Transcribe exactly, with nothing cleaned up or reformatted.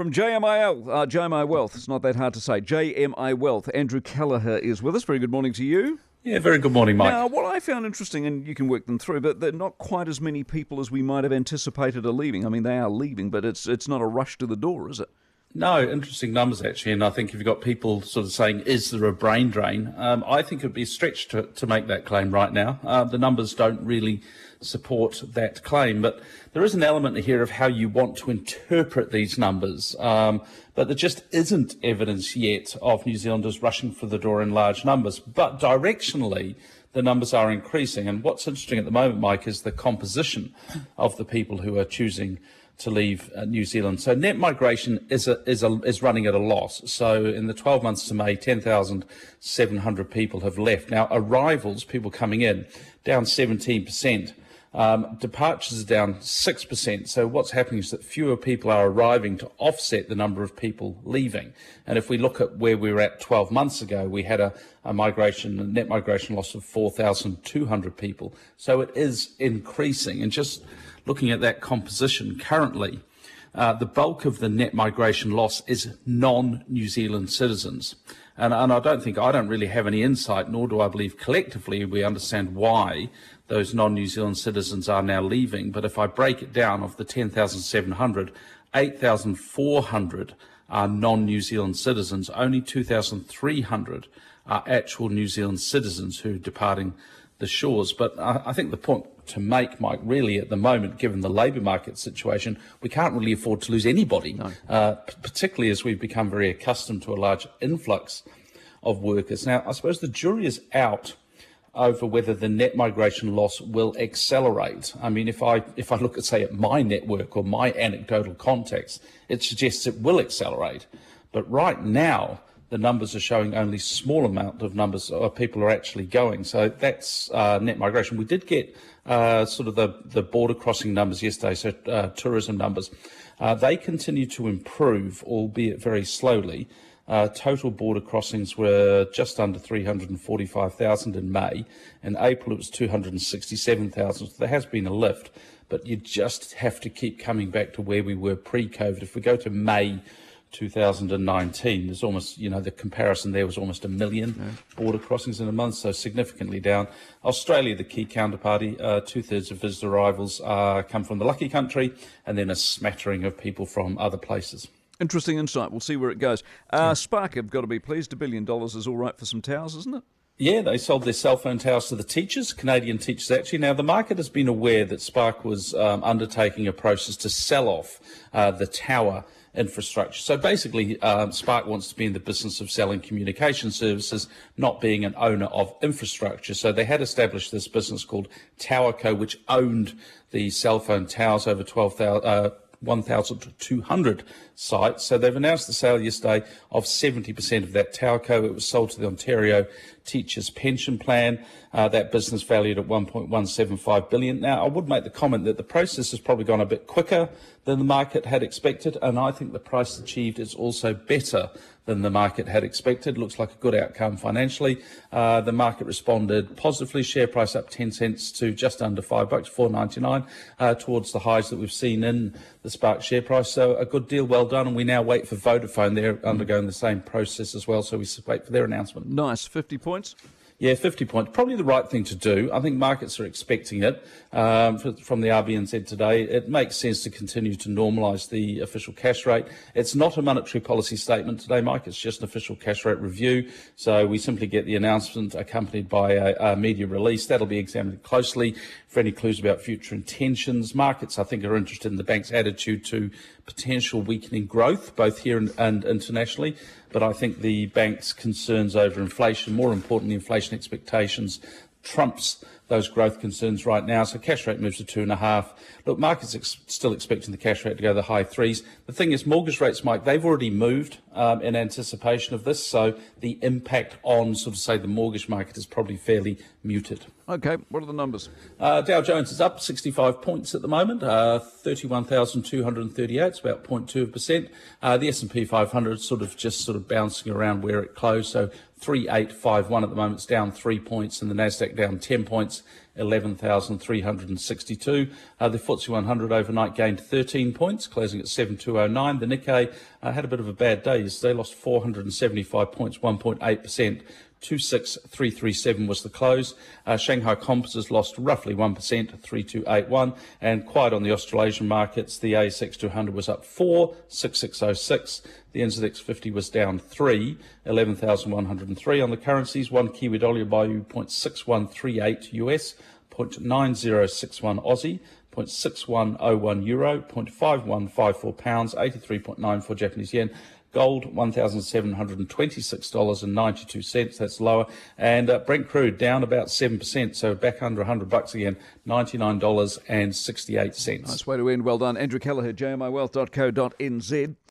From J M I L, uh, J M I Wealth, it's not that hard to say, J M I Wealth, Andrew Kelleher is with us. Very good morning to you. Yeah, very good morning, Mike. Now, what I found interesting, and you can work them through, but they're not quite as many people as we might have anticipated are leaving. I mean, they are leaving, but it's it's not a rush to the door, is it? No, interesting numbers, actually. And I think if you've got people sort of saying, is there a brain drain? Um, I think it would be a stretch to, to make that claim right now. Uh, the numbers don't really support that claim. But there is an element here of how you want to interpret these numbers. Um, but there just isn't evidence yet of New Zealanders rushing for the door in large numbers. But directionally, the numbers are increasing. And what's interesting at the moment, Mike, is the composition of the people who are choosing to leave uh, New Zealand. So net migration is a, is a, is running at a loss. So in the twelve months to May, ten thousand seven hundred people have left. Now arrivals, people coming in, down seventeen percent. Um, departures are down six percent. So what's happening is that fewer people are arriving to offset the number of people leaving. And if we look at where we were at twelve months ago, we had a, a migration, a net migration loss of four thousand two hundred people. So it is increasing. And just looking at that composition currently, uh, the bulk of the net migration loss is non-New Zealand citizens. And, and I don't think, I don't really have any insight, nor do I believe collectively we understand why those non-New Zealand citizens are now leaving. But if I break it down, of the ten thousand seven hundred, eight thousand four hundred are non-New Zealand citizens. Only two thousand three hundred are actual New Zealand citizens who are departing the shores. But I, I think the point to make, Mike, really at the moment, given the labour market situation, we can't really afford to lose anybody, no. uh, particularly as we've become very accustomed to a large influx of workers. Now, I suppose the jury is out over whether the net migration loss will accelerate. I mean, if I if I look at, say, at my network or my anecdotal contacts, it suggests it will accelerate. But right now, the numbers are showing only small amount of numbers of people are actually going. So that's uh, net migration. We did get uh, sort of the, the border crossing numbers yesterday, so uh, tourism numbers. Uh, they continue to improve, albeit very slowly. Uh, total border crossings were just under three hundred forty-five thousand in May. In April, it was two hundred sixty-seven thousand. So there has been a lift, but you just have to keep coming back to where we were pre-COVID. If we go to May two thousand nineteen, there's almost, you know, the comparison there was almost a million yeah. border crossings in a month, so significantly down. Australia, the key counterparty, uh, two-thirds of visitor arrivals uh, come from the lucky country, and then a smattering of people from other places. Interesting insight. We'll see where it goes. Uh, Spark have got to be pleased. A billion dollars is all right for some towers, isn't it? Yeah, they sold their cell phone towers to the teachers, Canadian teachers actually. Now, the market has been aware that Spark was um, undertaking a process to sell off uh, the tower infrastructure. So basically, um, Spark wants to be in the business of selling communication services, not being an owner of infrastructure. So they had established this business called TowerCo, which owned the cell phone towers over twelve thousand. Uh, one thousand two hundred sites. So they've announced the sale yesterday of seventy percent of that TowerCo. It was sold to the Ontario Teachers Pension Plan. Uh, that business valued at one point one seven five billion dollars. Now, I would make the comment that the process has probably gone a bit quicker than the market had expected, and I think the price achieved is also better than the market had expected. Looks like a good outcome financially. Uh, the market responded positively. Share price up ten cents to just under five bucks, four ninety-nine, uh, towards the highs that we've seen in the Spark share price. So a good deal, well done. And we now wait for Vodafone. They're undergoing the same process as well. So we wait for their announcement. Nice. fifty points. Yeah, fifty points. Probably the right thing to do. I think markets are expecting it um, from the R B N Z today. It makes sense to continue to normalise the official cash rate. It's not a monetary policy statement today, Mike. It's just an official cash rate review. So we simply get the announcement accompanied by a, a media release. That'll be examined closely for any clues about future intentions. Markets, I think, are interested in the bank's attitude to potential weakening growth, both here and, and internationally. But I think the bank's concerns over inflation, more importantly, inflation expectations, trumps those growth concerns right now. So cash rate moves to two and a half. Look, markets ex- still expecting the cash rate to go to the high threes. The thing is, mortgage rates, Mike, they've already moved um, in anticipation of this. So the impact on, sort of say, the mortgage market is probably fairly muted. Okay, what are the numbers? Uh, Dow Jones is up sixty-five points at the moment, uh, thirty-one thousand two hundred thirty-eight, it's about zero point two percent. Uh, the S and P five hundred sort of just sort of bouncing around where it closed, so three eight five one at the moment, it's down three points, and the Nasdaq down ten points eleven thousand three hundred sixty-two. Uh, the F T S E one hundred overnight gained thirteen points, closing at seven thousand two hundred nine. The Nikkei uh, had a bit of a bad day. They lost four hundred seventy-five points, one point eight percent. two six three three seven was the close. Uh, Shanghai Composites lost roughly one percent, three two eight one. And quiet on the Australasian markets, the A S X two hundred was up four, six six oh six. The N Z X fifty was down three, eleven thousand one hundred three. On the currencies, one Kiwi dollar by zero point six one three eight U S, zero point nine zero six one Aussie, zero point six one oh one euro, zero point five one five four pounds, eighty-three point nine four Japanese yen. Gold, one thousand seven hundred twenty-six dollars and ninety-two cents. That's lower. And uh, Brent crude down about seven percent, so back under one hundred bucks again, ninety-nine dollars and sixty-eight cents. Nice way to end. Well done. Andrew Kelleher, j m i wealth dot co dot n z.